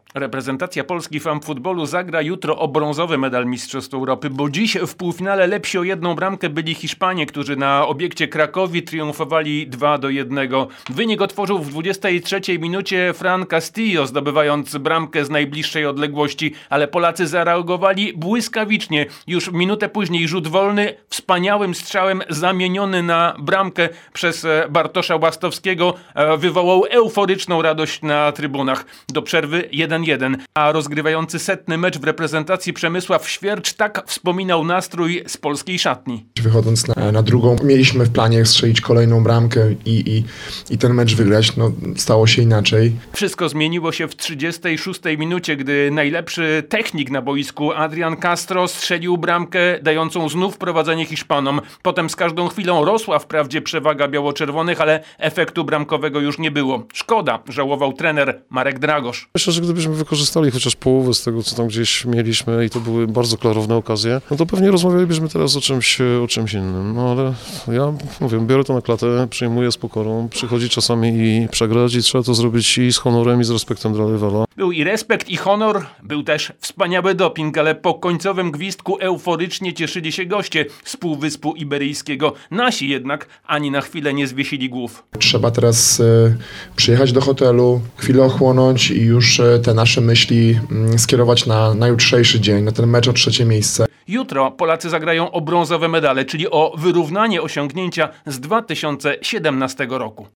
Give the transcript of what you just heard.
Reprezentacja Polski w futbolu zagra jutro o brązowy medal Mistrzostw Europy, bo dziś w półfinale lepsi o jedną bramkę byli Hiszpanie, którzy na obiekcie Krakowi triumfowali 2-1. Wynik otworzył w 23 minucie Fran Castillo, zdobywając bramkę z najbliższej odległości, ale Polacy zareagowali błyskawicznie. Już minutę później rzut wolny wspaniałym strzałem zamieniony na bramkę przez Bartosza Łastowskiego wywołał euforyczną radość na trybunach. Do przerwy 1-1, a rozgrywający setny mecz w reprezentacji Przemysław Świercz tak wspominał nastrój z polskiej szatni. Wychodząc na drugą, mieliśmy w planie strzelić kolejną bramkę i ten mecz wygrać. No, stało się inaczej. Wszystko zmieniło się w 36 minucie, gdy najlepszy technik na boisku Adrian Castro strzelił bramkę dającą znów prowadzenie Hiszpanom. Potem z każdą chwilą rosła wprawdzie przewaga biało-czerwonych, ale efektu bramkowego już nie było. Szkoda, żałował trener Marek Dragosz. Myślę, że gdybyśmy wykorzystali chociaż połowę z tego, co tam gdzieś mieliśmy i to były bardzo klarowne okazje, no to pewnie rozmawialibyśmy teraz o czymś innym. No ale ja mówię, biorę to na klatę, przyjmuję z pokorą, przychodzi czasami i przegrać i trzeba to zrobić i z honorem i z respektem dla rywala. Był i respekt, i honor, był też wspaniały doping, ale po końcowym gwizdku euforycznie cieszyli się goście z Półwyspu Iberyjskiego. Nasi jednak ani na chwilę nie zwiesili głów. Trzeba teraz przyjechać do hotelu, chwilę ochłonąć i już te nasze myśli skierować na jutrzejszy dzień, na ten mecz o 3. miejsce. Jutro Polacy zagrają o brązowe medale, czyli o wyrównanie osiągnięcia z 2017 roku.